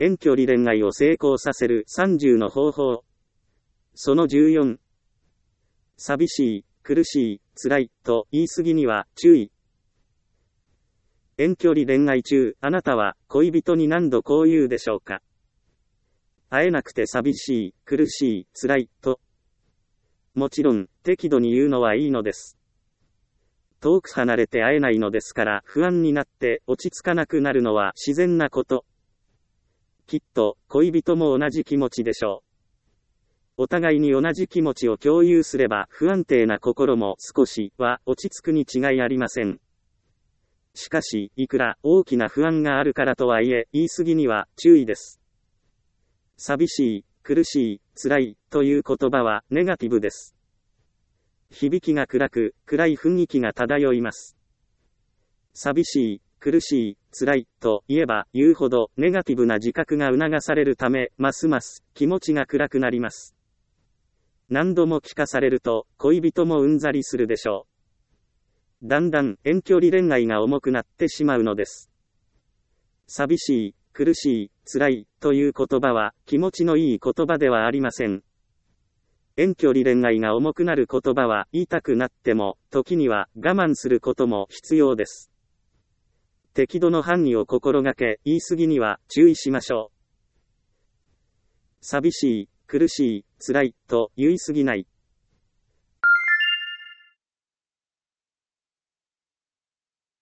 遠距離恋愛を成功させる30の方法。その14。寂しい、苦しい、辛い、と言い過ぎには注意。遠距離恋愛中、あなたは恋人に何度こう言うでしょうか。会えなくて寂しい、苦しい、辛い、と。もちろん、適度に言うのはいいのです。遠く離れて会えないのですから不安になって落ち着かなくなるのは自然なこと。きっと、恋人も同じ気持ちでしょう。お互いに同じ気持ちを共有すれば不安定な心も少しは落ち着くに違いありません。しかし、いくら大きな不安があるからとはいえ、言い過ぎには注意です。寂しい、苦しい、辛い、という言葉はネガティブです。響きが暗く、暗い雰囲気が漂います。寂しい、苦しい、辛い、と言えば言うほどネガティブな自覚が促されるため、ますます気持ちが暗くなります。何度も聞かされると、恋人もうんざりするでしょう。だんだん遠距離恋愛が重くなってしまうのです。寂しい、苦しい、辛い、という言葉は気持ちのいい言葉ではありません。遠距離恋愛が重くなる言葉は言いたくなっても、時には我慢することも必要です。適度の範囲を心がけ、言い過ぎには注意しましょう。寂しい、苦しい、辛い、と言い過ぎない。